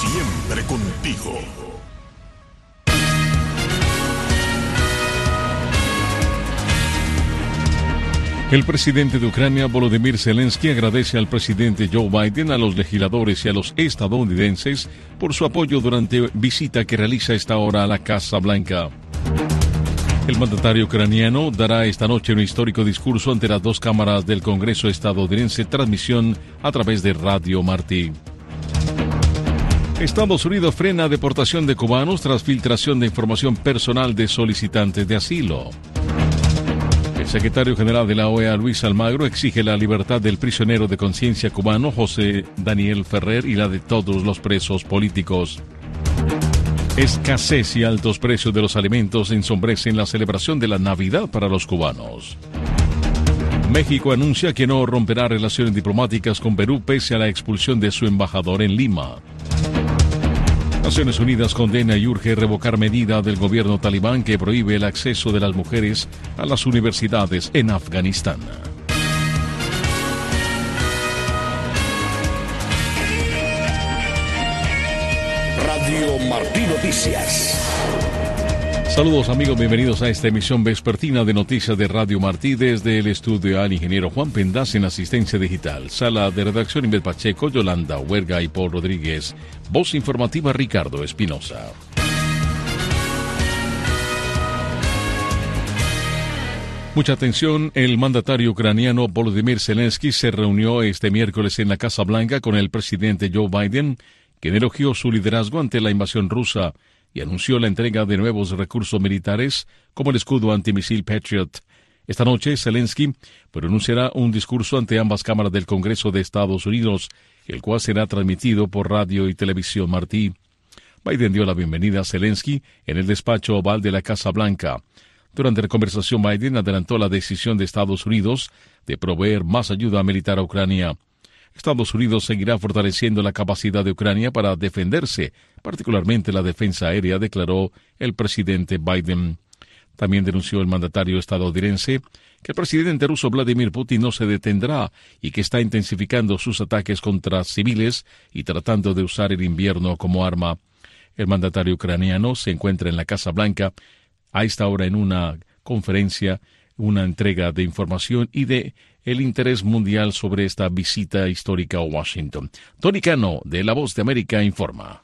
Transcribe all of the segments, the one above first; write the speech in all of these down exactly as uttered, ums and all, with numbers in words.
Siempre contigo. El presidente de Ucrania, Volodymyr Zelensky, agradece al presidente Joe Biden, a los legisladores y a los estadounidenses por su apoyo durante visita que realiza a esta hora a la Casa Blanca. El mandatario ucraniano dará esta noche un histórico discurso ante las dos cámaras del Congreso estadounidense, transmisión a través de Radio Martí. Estados Unidos frena deportación de cubanos tras filtración de información personal de solicitantes de asilo. El secretario general de la O E A, Luis Almagro, exige la libertad del prisionero de conciencia cubano José Daniel Ferrer y la de todos los presos políticos. Escasez y altos precios de los alimentos ensombrecen la celebración de la Navidad para los cubanos. México anuncia que no romperá relaciones diplomáticas con Perú pese a la expulsión de su embajador en Lima. Naciones Unidas condena y urge revocar medida del gobierno talibán que prohíbe el acceso de las mujeres a las universidades en Afganistán. Radio Martí Noticias. Saludos amigos, bienvenidos a esta emisión vespertina de Noticias de Radio Martí desde el estudio al ingeniero Juan Pendaz en asistencia digital, sala de redacción Inbel Pacheco, Yolanda Huerga y Paul Rodríguez, voz informativa Ricardo Espinosa. Mucha atención, el mandatario ucraniano Volodymyr Zelensky se reunió este miércoles en la Casa Blanca con el presidente Joe Biden, quien elogió su liderazgo ante la invasión rusa y anunció la entrega de nuevos recursos militares como el escudo antimisil Patriot. Esta noche, Zelensky pronunciará un discurso ante ambas cámaras del Congreso de Estados Unidos, el cual será transmitido por radio y televisión Martí. Biden dio la bienvenida a Zelensky en el despacho oval de la Casa Blanca. Durante la conversación, Biden adelantó la decisión de Estados Unidos de proveer más ayuda militar a Ucrania. Estados Unidos seguirá fortaleciendo la capacidad de Ucrania para defenderse, particularmente la defensa aérea, declaró el presidente Biden. También denunció el mandatario estadounidense que el presidente ruso Vladimir Putin no se detendrá y que está intensificando sus ataques contra civiles y tratando de usar el invierno como arma. El mandatario ucraniano se encuentra en la Casa Blanca a esta hora en una conferencia, una entrega de información y de el interés mundial sobre esta visita histórica a Washington. Tony Cano, de La Voz de América, informa.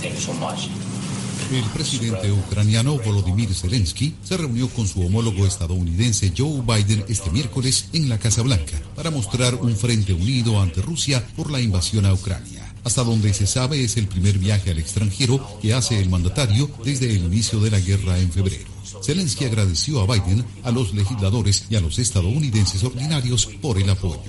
El presidente ucraniano Volodymyr Zelensky se reunió con su homólogo estadounidense Joe Biden este miércoles en la Casa Blanca para mostrar un frente unido ante Rusia por la invasión a Ucrania. Hasta donde se sabe es el primer viaje al extranjero que hace el mandatario desde el inicio de la guerra en febrero. Zelensky agradeció a Biden, a los legisladores y a los estadounidenses ordinarios por el apoyo.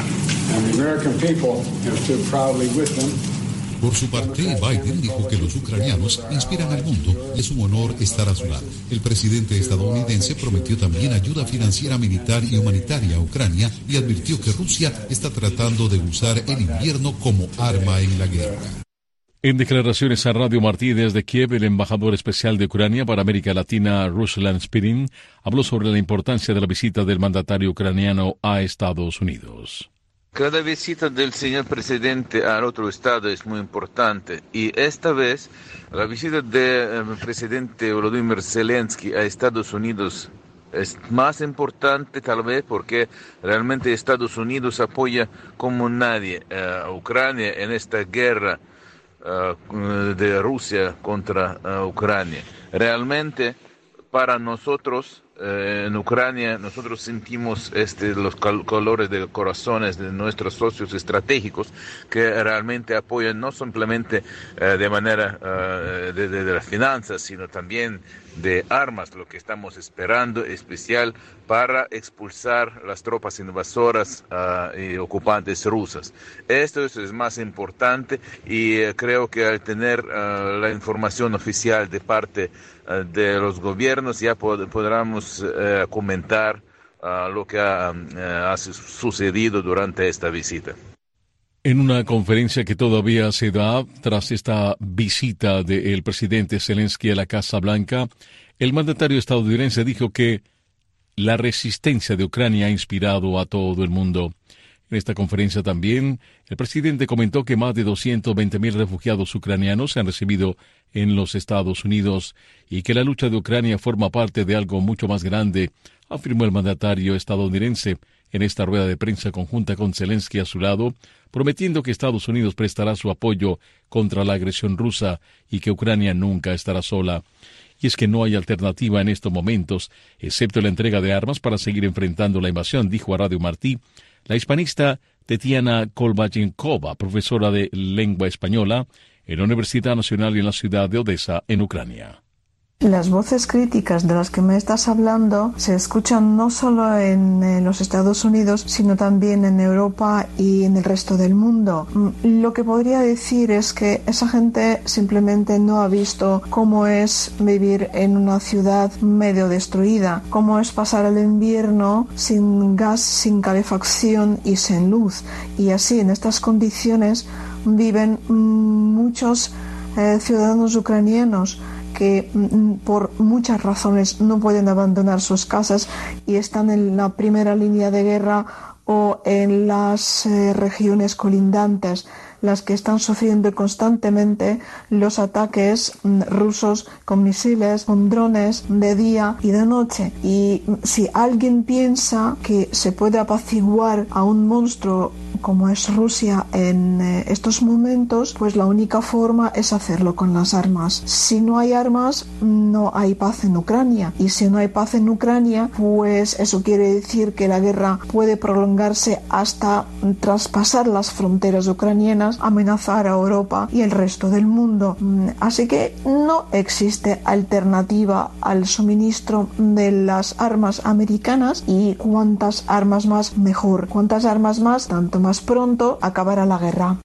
Por su parte, Biden dijo que los ucranianos inspiran al mundo y es un honor estar a su lado. El presidente estadounidense prometió también ayuda financiera, militar y humanitaria a Ucrania y advirtió que Rusia está tratando de usar el invierno como arma en la guerra. En declaraciones a Radio Martí desde Kiev, el embajador especial de Ucrania para América Latina, Ruslan Spirin, habló sobre la importancia de la visita del mandatario ucraniano a Estados Unidos. Cada visita del señor presidente al otro estado es muy importante y esta vez la visita del presidente Volodymyr Zelensky a Estados Unidos es más importante tal vez porque realmente Estados Unidos apoya como nadie a Ucrania en esta guerra Uh, de Rusia contra uh, Ucrania. Realmente para nosotros uh, en Ucrania nosotros sentimos este, los cal- colores de corazones de nuestros socios estratégicos que realmente apoyan no simplemente uh, de manera uh, de, de, de las finanzas, sino también de armas, lo que estamos esperando especial para expulsar las tropas invasoras uh, y ocupantes rusas. Esto es, es más importante y uh, creo que al tener uh, la información oficial de parte uh, de los gobiernos ya pod- podremos uh, comentar uh, lo que ha, uh, ha sucedido durante esta visita. En una conferencia que todavía se da tras esta visita del presidente Zelensky a la Casa Blanca, el mandatario estadounidense dijo que la resistencia de Ucrania ha inspirado a todo el mundo. En esta conferencia también, el presidente comentó que más de doscientos veinte mil refugiados ucranianos se han recibido en los Estados Unidos y que la lucha de Ucrania forma parte de algo mucho más grande, afirmó el mandatario estadounidense en esta rueda de prensa conjunta con Zelensky a su lado, prometiendo que Estados Unidos prestará su apoyo contra la agresión rusa y que Ucrania nunca estará sola. Y es que no hay alternativa en estos momentos, excepto la entrega de armas para seguir enfrentando la invasión, dijo a Radio Martí la hispanista Tetiana Kolbachenkova, profesora de lengua española en la Universidad Nacional y en la ciudad de Odessa, en Ucrania. Las voces críticas de las que me estás hablando se escuchan no solo en, en los Estados Unidos, sino también en Europa y en el resto del mundo. Lo que podría decir es que esa gente simplemente no ha visto cómo es vivir en una ciudad medio destruida, cómo es pasar el invierno sin gas, sin calefacción y sin luz. Y así, en estas condiciones, viven muchos eh, ciudadanos ucranianos que por muchas razones no pueden abandonar sus casas y están en la primera línea de guerra o en las eh, regiones colindantes, las que están sufriendo constantemente los ataques mm, rusos con misiles, con drones de día y de noche. Y si alguien piensa que se puede apaciguar a un monstruo como es Rusia en eh, estos momentos, pues la única forma es hacerlo con las armas. Si no hay armas, no hay paz en Ucrania. Y si no hay paz en Ucrania, pues eso quiere decir que la guerra puede prolongarse hasta traspasar las fronteras ucranianas, amenazar a Europa y el resto del mundo. Así que no existe alternativa al suministro de las armas americanas, y cuantas armas más mejor. Cuantas armas más, tanto más pronto acabará la guerra.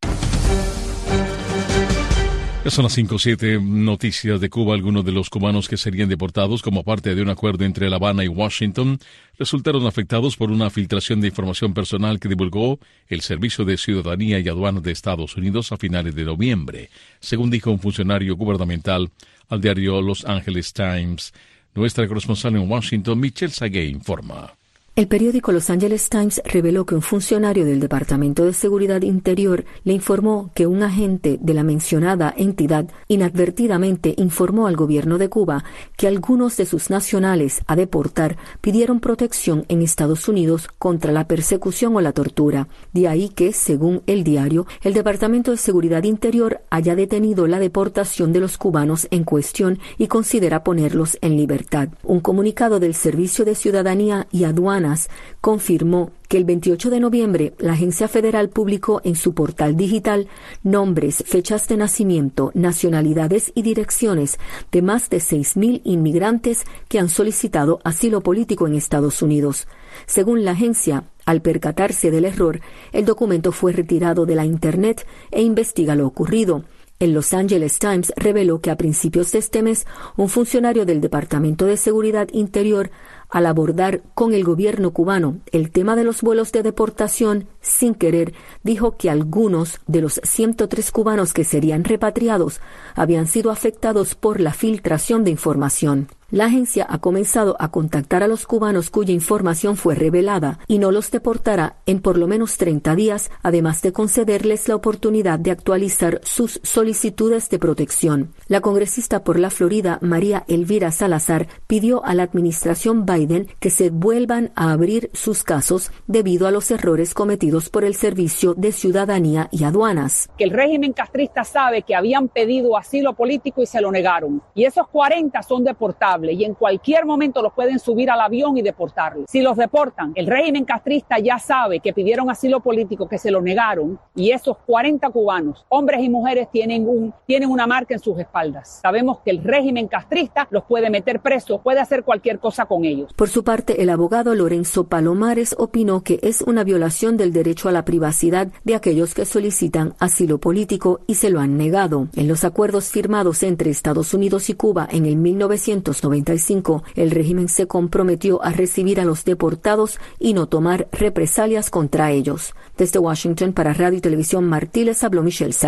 Son las cinco o siete noticias de Cuba. Algunos de los cubanos que serían deportados como parte de un acuerdo entre La Habana y Washington resultaron afectados por una filtración de información personal que divulgó el Servicio de Ciudadanía y Aduanas de Estados Unidos a finales de noviembre, según dijo un funcionario gubernamental al diario Los Angeles Times. Nuestra corresponsal en Washington, Michelle Sagué, informa. El periódico Los Angeles Times reveló que un funcionario del Departamento de Seguridad Interior le informó que un agente de la mencionada entidad inadvertidamente informó al gobierno de Cuba que algunos de sus nacionales a deportar pidieron protección en Estados Unidos contra la persecución o la tortura. De ahí que, según el diario, el Departamento de Seguridad Interior haya detenido la deportación de los cubanos en cuestión y considera ponerlos en libertad. Un comunicado del Servicio de Ciudadanía y Aduanas confirmó que el veintiocho de noviembre la agencia federal publicó en su portal digital nombres, fechas de nacimiento, nacionalidades y direcciones de más de seis mil inmigrantes que han solicitado asilo político en Estados Unidos. Según la agencia, al percatarse del error, el documento fue retirado de la Internet e investiga lo ocurrido. El Los Angeles Times reveló que a principios de este mes, un funcionario del Departamento de Seguridad Interior, al abordar con el gobierno cubano el tema de los vuelos de deportación, sin querer, dijo que algunos de los ciento tres cubanos que serían repatriados habían sido afectados por la filtración de información. La agencia ha comenzado a contactar a los cubanos cuya información fue revelada y no los deportará en por lo menos treinta días, además de concederles la oportunidad de actualizar sus solicitudes de protección. La congresista por la Florida, María Elvira Salazar, pidió a la administración Biden que se vuelvan a abrir sus casos debido a los errores cometidos por el Servicio de Ciudadanía y Aduanas. Que el régimen castrista sabe que habían pedido asilo político y se lo negaron. Y esos cuarenta son deportables. Y en cualquier momento los pueden subir al avión y deportarlos. Si los deportan, el régimen castrista ya sabe que pidieron asilo político, que se lo negaron, y esos cuarenta cubanos, hombres y mujeres, tienen, un, tienen una marca en sus espaldas. Sabemos que el régimen castrista los puede meter presos, puede hacer cualquier cosa con ellos. Por su parte, el abogado Lorenzo Palomares opinó que es una violación del derecho a la privacidad de aquellos que solicitan asilo político y se lo han negado. En los acuerdos firmados entre Estados Unidos y Cuba en el mil novecientos noventa y cinco, el régimen se comprometió a recibir a los deportados y no tomar represalias contra ellos. Desde Washington, para Radio y Televisión Martí, les habló Michelle Sagué.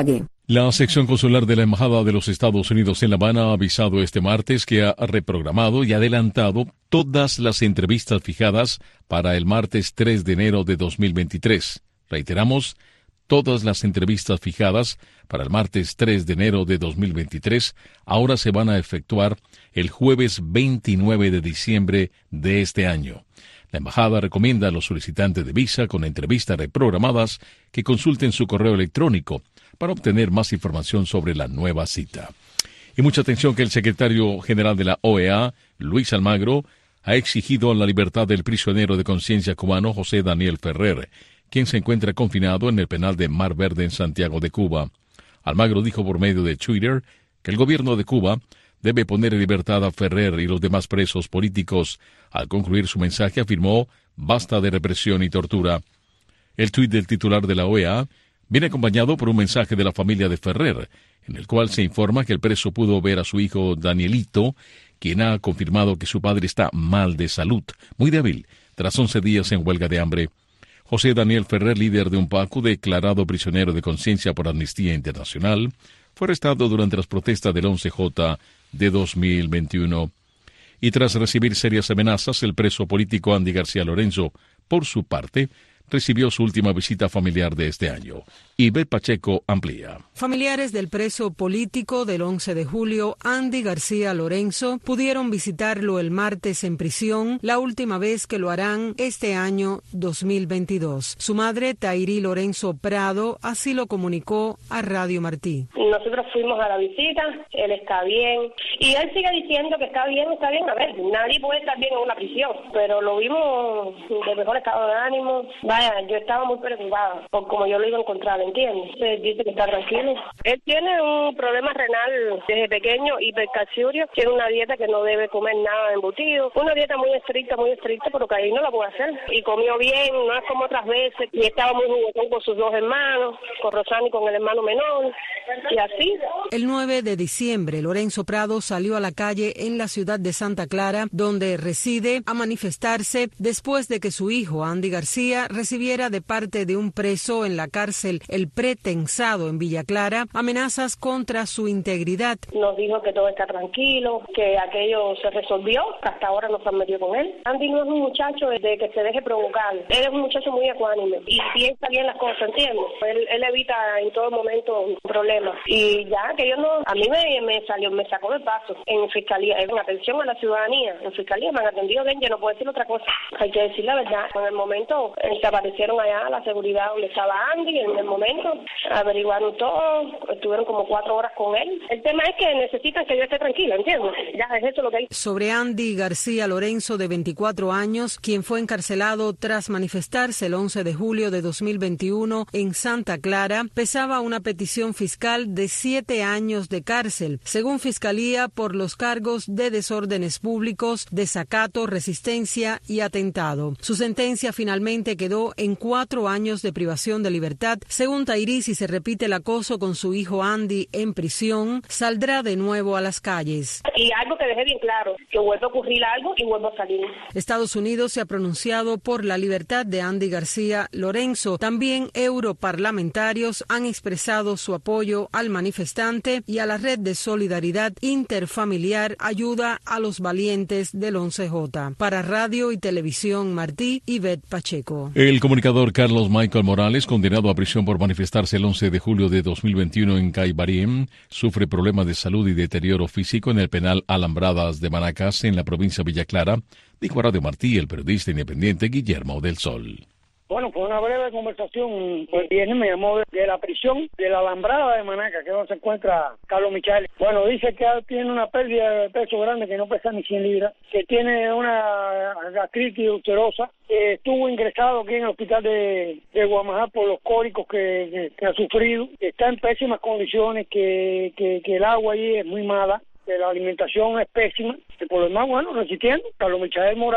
La sección consular de la Embajada de los Estados Unidos en La Habana ha avisado este martes que ha reprogramado y adelantado todas las entrevistas fijadas para el martes tres de enero de dos mil veintitrés. Reiteramos, todas las entrevistas fijadas para el martes tres de enero de dos mil veintitrés ahora se van a efectuar el jueves veintinueve de diciembre de este año. La embajada recomienda a los solicitantes de visa con entrevistas reprogramadas que consulten su correo electrónico para obtener más información sobre la nueva cita. Y mucha atención que el secretario general de la O E A, Luis Almagro, ha exigido la libertad del prisionero de conciencia cubano José Daniel Ferrer, quien se encuentra confinado en el penal de Mar Verde en Santiago de Cuba. Almagro dijo por medio de Twitter que el gobierno de Cuba debe poner en libertad a Ferrer y los demás presos políticos. Al concluir su mensaje afirmó, basta de represión y tortura. El tuit del titular de la O E A viene acompañado por un mensaje de la familia de Ferrer, en el cual se informa que el preso pudo ver a su hijo Danielito, quien ha confirmado que su padre está mal de salud, muy débil, tras once días en huelga de hambre. José Daniel Ferrer, líder de un P A C U declarado prisionero de conciencia por Amnistía Internacional, fue arrestado durante las protestas del once J de dos mil veintiuno. Y tras recibir serias amenazas, el preso político Andy García Lorenzo, por su parte, recibió su última visita familiar de este año. Ivette Pacheco amplía. Familiares del preso político del once de julio, Andy García Lorenzo, pudieron visitarlo el martes en prisión, la última vez que lo harán este año dos mil veintidós. Su madre, Tairí Lorenzo Prado, así lo comunicó a Radio Martí. Nosotros fuimos a la visita, él está bien, y él sigue diciendo que está bien, está bien. A ver, nadie puede estar bien en una prisión, pero lo vimos de mejor estado de ánimo. Vaya, yo estaba muy preocupada por cómo yo lo iba a encontrar, ¿entiendes? Él dice que está tranquilo. Él tiene un problema renal desde pequeño, hipercalciuria, tiene una dieta que no debe comer nada de embutido, una dieta muy estricta, muy estricta, pero que ahí no la puede hacer. Y comió bien, no es como otras veces, y estaba muy juguetón con sus dos hermanos, con Rosana y con el hermano menor, y así. El nueve de diciembre, Lorenzo Prado salió a la calle en la ciudad de Santa Clara, donde reside, a manifestarse después de que su hijo, Andy García, recibiera de parte de un preso en la cárcel El Pretensado en Villa Clara amenazas contra su integridad. Nos dijo que todo está tranquilo, que aquello se resolvió, que hasta ahora no se han metido con él. Andy no es un muchacho de que se deje provocar, él es un muchacho muy ecuánime y piensa bien las cosas, ¿entiendes? Él, él evita en todo momento problemas y ya que yo no, a mí me, me salió, me sacó del paso en fiscalía, en atención a la ciudadanía, en fiscalía me han atendido bien, yo no puedo decir otra cosa, hay que decir la verdad. En el momento se aparecieron allá a la seguridad donde estaba Andy, en el momento averiguaron todo, estuvieron como cuatro horas con él. El tema es que necesitan que yo esté tranquila, ¿entiendes? Ya es eso lo que hay. Sobre Andy García Lorenzo, de veinticuatro años, quien fue encarcelado tras manifestarse el once de julio de dos mil veintiuno en Santa Clara, pesaba una petición fiscal de siete años de cárcel, según Fiscalía, por los cargos de desórdenes públicos, desacato, resistencia y atentado. Su sentencia finalmente quedó en cuatro años de privación de libertad. Según Tairí, si se repite el acoso con su hijo Andy en prisión, saldrá de nuevo a las calles. Y algo que deje bien claro, que vuelva a ocurrir algo y vuelva a salir. Estados Unidos se ha pronunciado por la libertad de Andy García Lorenzo. También europarlamentarios han expresado su apoyo al manifestante y a la red de solidaridad interfamiliar Ayuda a los Valientes del once J. Para Radio y Televisión Martí, Ivette Pacheco. El comunicador Carlos Michael Morales, condenado a prisión por manifestarse el once de julio de dos mil veintiuno en Caibariem, sufre problemas de salud y deterioro físico en el penal Alambradas de Manacas, en la provincia de Villa Clara, dijo a Radio Martí el periodista independiente Guillermo del Sol. Bueno, fue una breve conversación. El viernes me llamó de, de la prisión de la Alambrada de Manaca, que es donde se encuentra Carlos Michael. Bueno, dice que tiene una pérdida de peso grande, que no pesa ni cien libras, que tiene una gastritis ulcerosa, que estuvo ingresado aquí en el hospital de, de Guamajá por los cólicos que, que, que ha sufrido. Está en pésimas condiciones, que, que, que el agua allí es muy mala, que la alimentación es pésima, y por lo demás, bueno, resistiendo. Carlos Michael Morales,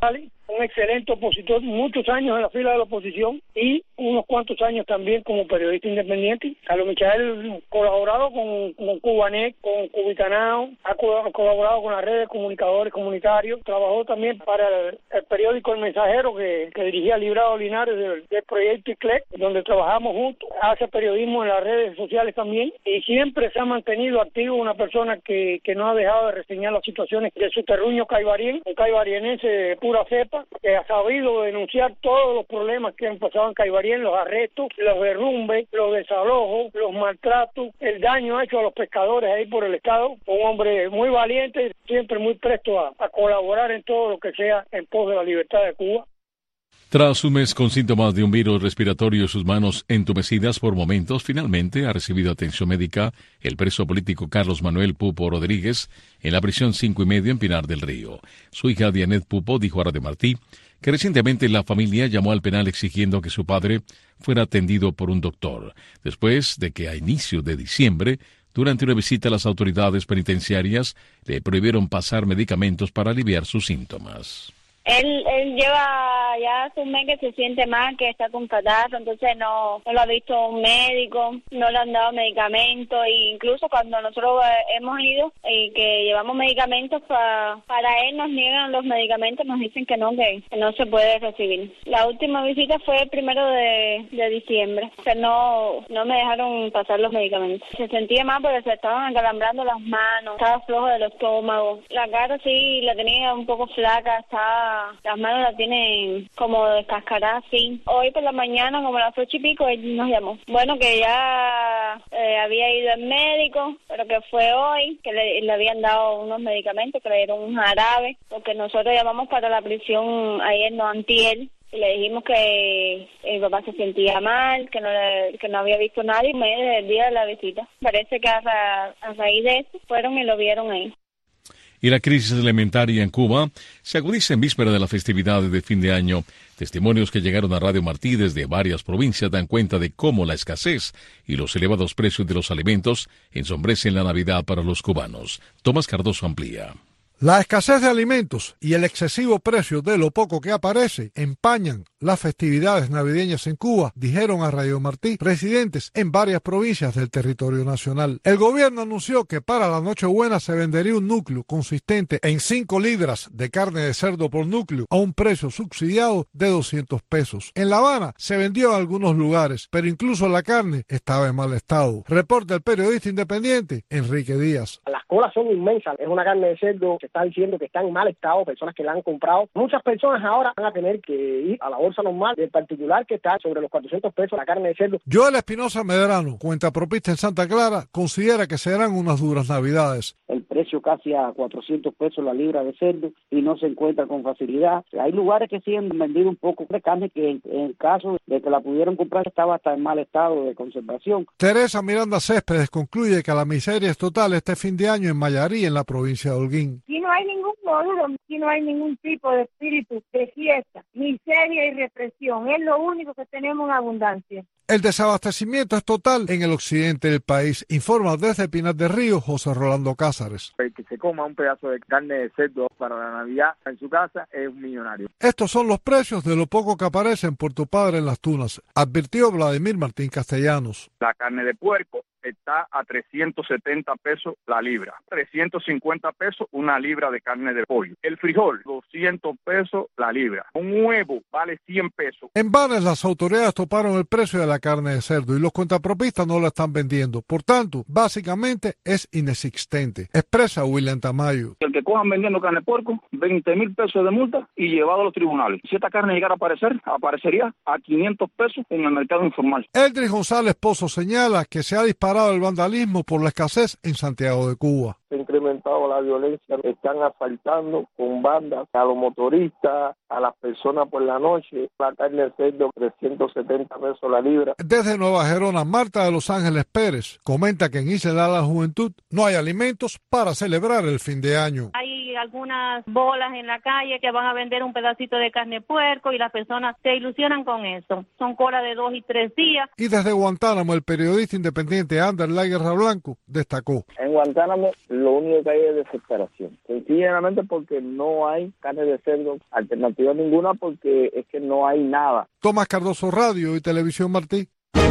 un excelente opositor, muchos años en la fila de la oposición y unos cuantos años también como periodista independiente. Carlos Michael ha colaborado con, con Cubanet, con Cubicanao, ha colaborado con las redes de comunicadores comunitarios, trabajó también para el, el periódico El Mensajero que, que dirigía Librado Linares del, del proyecto I C L E C, donde trabajamos juntos, hace periodismo en las redes sociales también y siempre se ha mantenido activo, una persona que, que no ha dejado de reseñar las situaciones de su terruño caibarien, un caibarienense de pura cepa, que ha sabido denunciar todos los problemas que han pasado en Caibarien, los arrestos, los derrumbes, los desalojos, los maltratos, el daño hecho a los pescadores ahí por el Estado. Un hombre muy valiente, siempre muy presto a, a colaborar en todo lo que sea en pos de la libertad de Cuba. Tras un mes con síntomas de un virus respiratorio y sus manos entumecidas por momentos, finalmente ha recibido atención médica el preso político Carlos Manuel Pupo Rodríguez en la prisión cinco y medio en Pinar del Río. Su hija Dianet Pupo dijo a Radio Martí que recientemente la familia llamó al penal exigiendo que su padre fuera atendido por un doctor, después de que a inicios de diciembre, durante una visita a las autoridades penitenciarias, le prohibieron pasar medicamentos para aliviar sus síntomas. Él, él lleva ya hace un mes que se siente mal, que está con catarro, entonces no, no lo ha visto un médico, no le han dado medicamentos, e incluso cuando nosotros hemos ido y que llevamos medicamentos pa, para él, nos niegan los medicamentos, nos dicen que no, que, que no se puede recibir. La última visita fue el primero de, de diciembre, que no, no me dejaron pasar los medicamentos. Se sentía mal porque se estaban acalambrando las manos, estaba flojo del estómago, la cara sí la tenía un poco flaca, estaba las manos las tienen como descascaradas, sí. Hoy por la mañana, como a las ocho y pico, él nos llamó. Bueno, que ya eh, había ido al médico, pero que fue hoy, que le, le habían dado unos medicamentos, que le dieron un jarabe, porque nosotros llamamos para la prisión ayer, no antier, y le dijimos que el papá se sentía mal, que no le, que no había visto nadie, y medio del día de la visita. Parece que a, ra, a raíz de eso fueron y lo vieron ahí. Y la crisis alimentaria en Cuba se agudiza en víspera de la festividad de fin de año. Testimonios que llegaron a Radio Martí desde varias provincias dan cuenta de cómo la escasez y los elevados precios de los alimentos ensombrecen la Navidad para los cubanos. Tomás Cardoso amplía. La escasez de alimentos y el excesivo precio de lo poco que aparece empañan las festividades navideñas en Cuba, dijeron a Radio Martí residentes en varias provincias del territorio nacional. El gobierno anunció que para la Nochebuena se vendería un núcleo consistente en cinco libras de carne de cerdo por núcleo a un precio subsidiado de doscientos pesos. En La Habana se vendió en algunos lugares, pero incluso la carne estaba en mal estado. Reporta el periodista independiente Enrique Díaz. Las colas son inmensas, es una carne de cerdo que está diciendo que está en mal estado, personas que la han comprado. Muchas personas ahora van a tener que ir a la bolsa normal, en particular que está sobre los cuatrocientos pesos la carne de cerdo. Joel Espinosa Medrano, cuentapropista en Santa Clara, considera que serán unas duras navidades. El precio casi a cuatrocientos pesos la libra de cerdo y no se encuentra con facilidad. Hay lugares que sí han vendido un poco de carne que en, en el caso de que la pudieran comprar estaba hasta en mal estado de conservación. Teresa Miranda Céspedes concluye que la miseria es total este fin de año en Mayarí, en la provincia de Holguín. Aquí no hay ningún modo, aquí no hay ningún tipo de espíritu de fiesta, miseria y represión. Es lo único que tenemos en abundancia. El desabastecimiento es total en el occidente del país, informa desde Pinar del Río José Rolando Cázares. El que se coma un pedazo de carne de cerdo para la Navidad en su casa es un millonario. Estos son los precios de lo poco que aparece en Puerto Padre en Las Tunas, advirtió Vladimir Martín Castellanos. La carne de puerco está a trescientos setenta pesos la libra, trescientos cincuenta pesos una libra de carne de pollo. El frijol, doscientos pesos la libra. Un huevo vale cien pesos. En Banes las autoridades toparon el precio de la carne de cerdo y los cuentapropistas no la están vendiendo. Por tanto, básicamente es inexistente, expresa William Tamayo. El que cojan vendiendo carne de puerco, veinte mil pesos de multa y llevado a los tribunales. Si esta carne llegara a aparecer, aparecería a quinientos pesos en el mercado informal. Eldris González Pozo señala que se ha disparado el vandalismo por la escasez en Santiago de Cuba. Se ha incrementado la violencia, están asaltando con bandas a los motoristas, a las personas por la noche. La carne de cerdo, trescientos setenta pesos la libra. Desde Nueva Gerona, Marta de Los Ángeles Pérez comenta que en Isla de la Juventud no hay alimentos para celebrar el fin de año. Hay hay algunas bolas en la calle que van a vender un pedacito de carne de puerco y las personas se ilusionan con eso. Son colas de dos y tres días. Y desde Guantánamo, el periodista independiente Anderlay Guerra Blanco destacó. En Guantánamo lo único que hay es desesperación. Sencillamente porque no hay carne de cerdo, alternativa ninguna, porque es que no hay nada. Tomás Cardoso, Radio y Televisión Martí.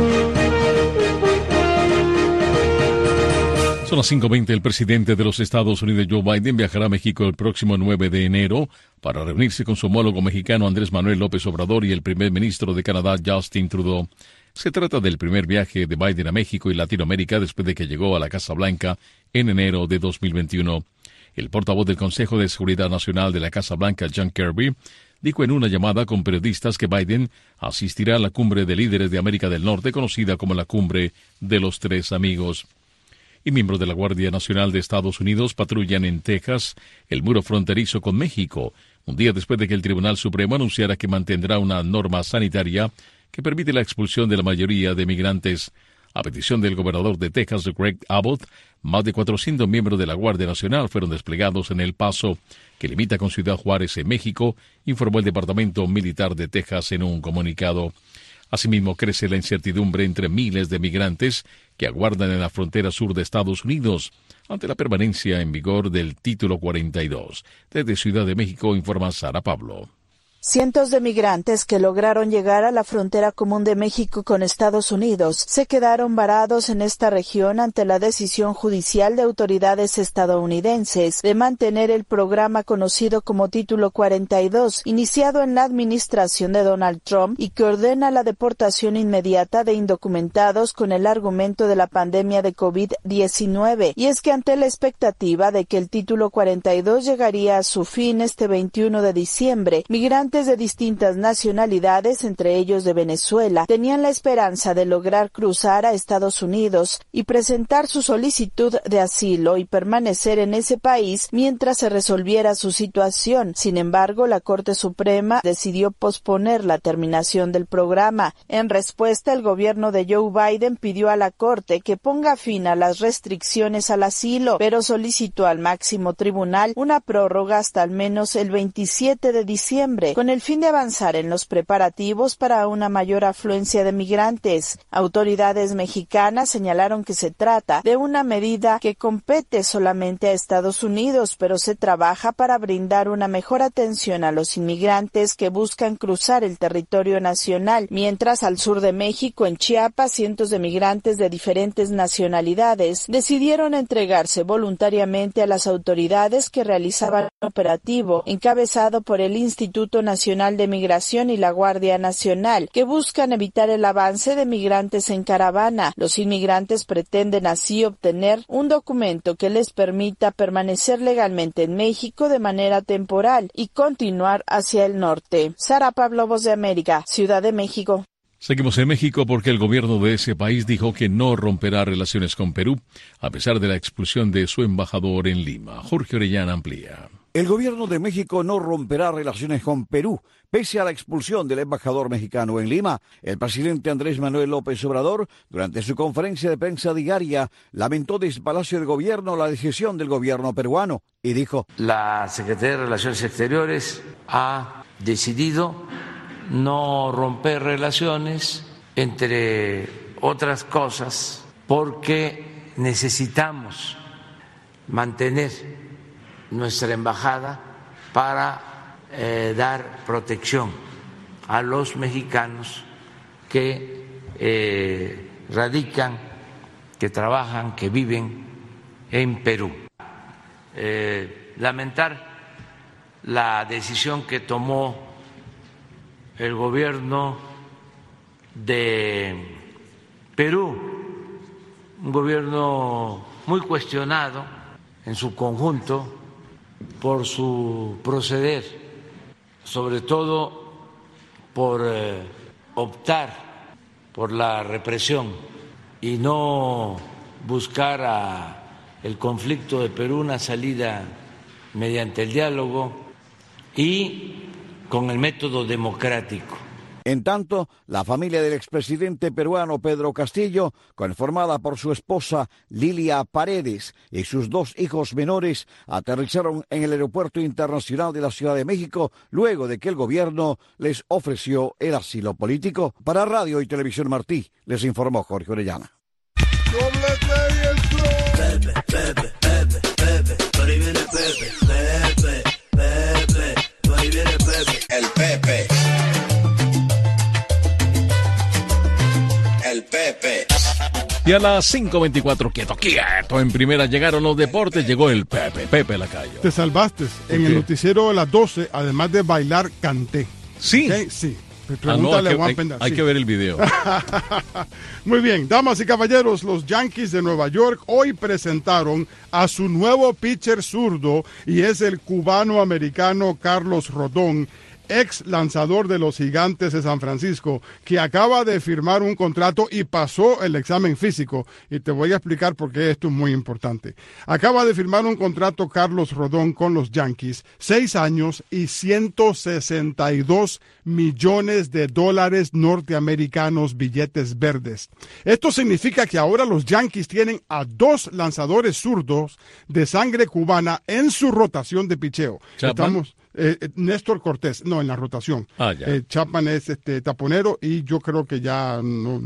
Son las cinco veinte. El presidente de los Estados Unidos, Joe Biden, viajará a México el próximo nueve de enero para reunirse con su homólogo mexicano Andrés Manuel López Obrador y el primer ministro de Canadá, Justin Trudeau. Se trata del primer viaje de Biden a México y Latinoamérica después de que llegó a la Casa Blanca en enero de dos mil veintiuno. El portavoz del Consejo de Seguridad Nacional de la Casa Blanca, John Kirby, dijo en una llamada con periodistas que Biden asistirá a la cumbre de líderes de América del Norte, conocida como la Cumbre de los Tres Amigos. Y miembros de la Guardia Nacional de Estados Unidos patrullan en Texas el muro fronterizo con México, un día después de que el Tribunal Supremo anunciara que mantendrá una norma sanitaria que permite la expulsión de la mayoría de migrantes. A petición del gobernador de Texas, Greg Abbott, más de cuatrocientos miembros de la Guardia Nacional fueron desplegados en El Paso, que limita con Ciudad Juárez en México, informó el Departamento Militar de Texas en un comunicado. Asimismo, crece la incertidumbre entre miles de migrantes que aguardan en la frontera sur de Estados Unidos ante la permanencia en vigor del Título cuarenta y dos. Desde Ciudad de México informa Sara Pablo. Cientos de migrantes que lograron llegar a la frontera común de México con Estados Unidos se quedaron varados en esta región ante la decisión judicial de autoridades estadounidenses de mantener el programa conocido como Título cuarenta y dos, iniciado en la administración de Donald Trump y que ordena la deportación inmediata de indocumentados con el argumento de la pandemia de COVID diecinueve. Y es que ante la expectativa de que el Título cuarenta y dos llegaría a su fin este veintiuno de diciembre, migrantes de distintas nacionalidades, entre ellos de Venezuela, tenían la esperanza de lograr cruzar a Estados Unidos y presentar su solicitud de asilo y permanecer en ese país mientras se resolviera su situación. Sin embargo, la Corte Suprema decidió posponer la terminación del programa. En respuesta, el gobierno de Joe Biden pidió a la Corte que ponga fin a las restricciones al asilo, pero solicitó al máximo tribunal una prórroga hasta al menos el veintisiete de diciembre, con el fin de avanzar en los preparativos para una mayor afluencia de migrantes. Autoridades mexicanas señalaron que se trata de una medida que compete solamente a Estados Unidos, pero se trabaja para brindar una mejor atención a los inmigrantes que buscan cruzar el territorio nacional, mientras al sur de México, en Chiapas, cientos de migrantes de diferentes nacionalidades decidieron entregarse voluntariamente a las autoridades que realizaban un operativo encabezado por el Instituto Nacional Nacional de Migración y la Guardia Nacional, que buscan evitar el avance de migrantes en caravana. Los inmigrantes pretenden así obtener un documento que les permita permanecer legalmente en México de manera temporal y continuar hacia el norte. Sara Pablo, Voz de América, Ciudad de México. Seguimos en México porque el gobierno de ese país dijo que no romperá relaciones con Perú, a pesar de la expulsión de su embajador en Lima. Jorge Orellana amplía. El gobierno de México no romperá relaciones con Perú, pese a la expulsión del embajador mexicano en Lima. El presidente Andrés Manuel López Obrador, durante su conferencia de prensa diaria, lamentó desde Palacio de Gobierno la decisión del gobierno peruano y dijo: La Secretaría de Relaciones Exteriores ha decidido no romper relaciones, entre otras cosas, porque necesitamos mantener nuestra embajada para eh, dar protección a los mexicanos que eh, radican, que trabajan, que viven en Perú. Eh, lamentar la decisión que tomó el gobierno de Perú, un gobierno muy cuestionado en su conjunto por su proceder, sobre todo por eh, optar por la represión y no buscar a el conflicto de Perú una salida mediante el diálogo y con el método democrático. En tanto, la familia del expresidente peruano Pedro Castillo, conformada por su esposa Lilia Paredes y sus dos hijos menores, aterrizaron en el Aeropuerto Internacional de la Ciudad de México luego de que el gobierno les ofreció el asilo político. Para Radio y Televisión Martí, les informó Jorge Orellana. Pepe, Pepe, Pepe, Pepe, por ahí viene Pepe, Pepe, Pepe, por ahí viene Pepe, el Pepe, el Pepe. Y a las cinco veinticuatro, quieto, quieto, en primera llegaron los deportes, llegó el Pepe, Pepe Lacayo. Te salvaste, en el noticiero de las doce, además de bailar, canté. ¿Sí? ¿Okay? Sí. Ah, no, hay, que, hay, hay sí. que ver el video. Muy bien, damas y caballeros, los Yankees de Nueva York hoy presentaron a su nuevo pitcher zurdo y es el cubano-americano Carlos Rodón, ex lanzador de los Gigantes de San Francisco, que acaba de firmar un contrato y pasó el examen físico. Y te voy a explicar por qué esto es muy importante. Acaba de firmar un contrato Carlos Rodón con los Yankees, seis años y ciento sesenta y dos millones de dólares norteamericanos, billetes verdes. Esto significa que ahora los Yankees tienen a dos lanzadores zurdos de sangre cubana en su rotación de picheo. Estamos... Eh, Néstor Cortés, no, en la rotación. Ah, ya. Eh, Chapman es este taponero y yo creo que ya no,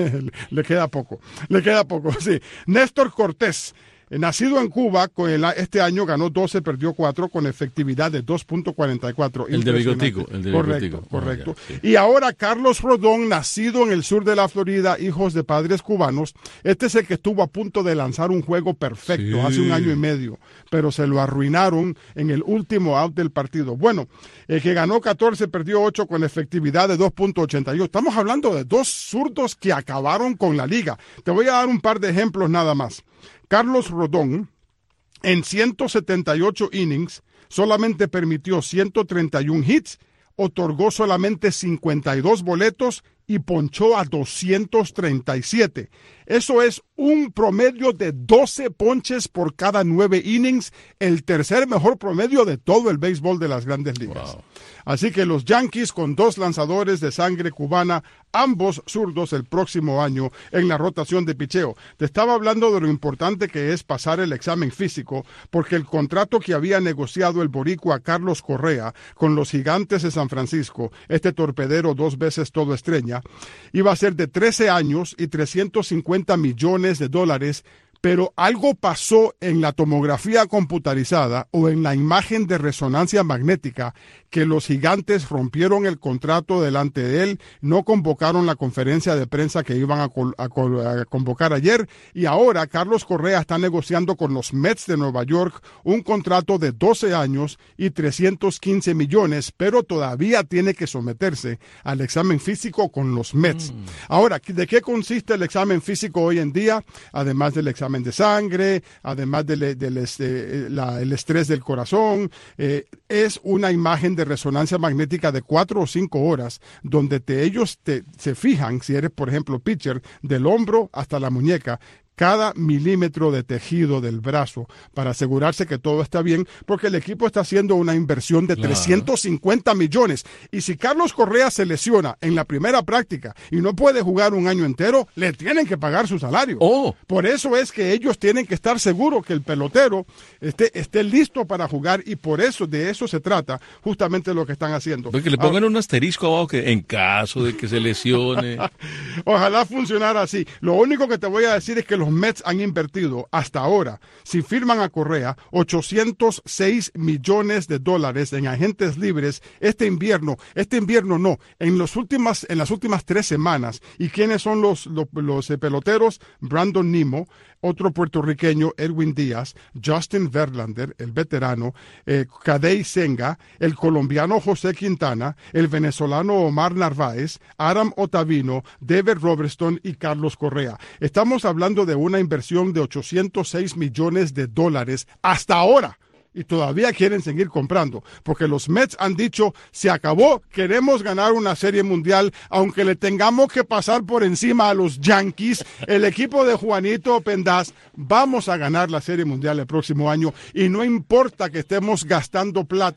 le queda poco. Le queda poco, sí. Néstor Cortés, eh, nacido en Cuba, con el, este año ganó doce, perdió cuatro con efectividad de dos punto cuarenta y cuatro. El de Bigotico. El de correcto, Bigotico. correcto. Ah, ya, sí. Y ahora Carlos Rodón, nacido en el sur de la Florida, hijos de padres cubanos. Este es el que estuvo a punto de lanzar un juego perfecto sí. hace un año y medio, pero se lo arruinaron en el último out del partido. Bueno, el que ganó catorce, perdió ocho con efectividad de dos punto ochenta y ocho. Estamos hablando de dos zurdos que acabaron con la liga. Te voy a dar un par de ejemplos nada más. Carlos Rodón, en ciento setenta y ocho innings, solamente permitió ciento treinta y uno hits, otorgó solamente cincuenta y dos boletos y ponchó a doscientos treinta y siete. Eso es un promedio de doce ponches por cada nueve innings, el tercer mejor promedio de todo el béisbol de las Grandes Ligas. Wow. Así que los Yankees con dos lanzadores de sangre cubana, ambos zurdos el próximo año en la rotación de picheo. Te estaba hablando de lo importante que es pasar el examen físico, porque el contrato que había negociado el boricua Carlos Correa con los Gigantes de San Francisco, este torpedero dos veces todo estrella, iba a ser de trece años y trescientos cincuenta millones de dólares, pero algo pasó en la tomografía computarizada o en la imagen de resonancia magnética que los Gigantes rompieron el contrato delante de él, no convocaron la conferencia de prensa que iban a, col- a, col- a convocar ayer, y ahora Carlos Correa está negociando con los Mets de Nueva York un contrato de doce años y trescientos quince millones, pero todavía tiene que someterse al examen físico con los Mets. Mm. Ahora, ¿de qué consiste el examen físico hoy en día? Además del examen de sangre, además del, del este, la, el estrés del corazón, eh, es una imagen de resonancia magnética de cuatro o cinco horas, donde te, ellos te, se fijan, si eres, por ejemplo, pitcher, del hombro hasta la muñeca, cada milímetro de tejido del brazo para asegurarse que todo está bien, porque el equipo está haciendo una inversión de claro. trescientos cincuenta millones. Y si Carlos Correa se lesiona en la primera práctica y no puede jugar un año entero, le tienen que pagar su salario. Oh. Por eso es que ellos tienen que estar seguros que el pelotero esté, esté listo para jugar, y por eso, de eso se trata justamente lo que están haciendo. Porque le pongan ah, un asterisco abajo que en caso de que se lesione. Ojalá funcionara así. Lo único que te voy a decir es que los Los Mets han invertido hasta ahora, si firman a Correa, ochocientos seis millones de dólares en agentes libres este invierno. Este invierno no, en, los últimas, en las últimas tres semanas. ¿Y quiénes son los, los, los eh, peloteros? Brandon Nimmo, otro puertorriqueño, Edwin Díaz, Justin Verlander, el veterano, eh, Kadei Senga, el colombiano José Quintana, el venezolano Omar Narváez, Aram Ottavino, Dever Robertson y Carlos Correa. Estamos hablando de una inversión de ochocientos seis millones de dólares hasta ahora. Y todavía quieren seguir comprando, porque los Mets han dicho, se acabó, queremos ganar una serie mundial, aunque le tengamos que pasar por encima a los Yankees, el equipo de Juanito Pendaz, vamos a ganar la serie mundial el próximo año, y no importa que estemos gastando plata.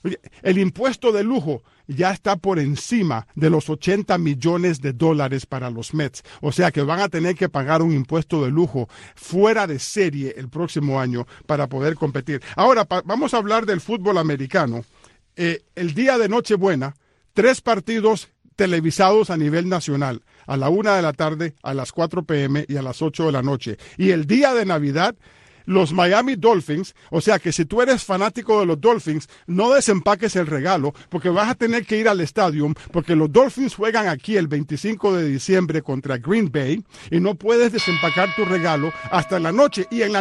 Oye, el impuesto de lujo ya está por encima de los ochenta millones de dólares para los Mets. O sea que van a tener que pagar un impuesto de lujo fuera de serie el próximo año para poder competir. Ahora, pa- vamos a hablar del fútbol americano. Eh, el día de Nochebuena, tres partidos televisados a nivel nacional, a la una de la tarde, a las cuatro p m y a las ocho de la noche. Y el día de Navidad, los Miami Dolphins, o sea que si tú eres fanático de los Dolphins, no desempaques el regalo, porque vas a tener que ir al estadio, porque los Dolphins juegan aquí el veinticinco de diciembre contra Green Bay, y no puedes desempacar tu regalo hasta la noche. Y en la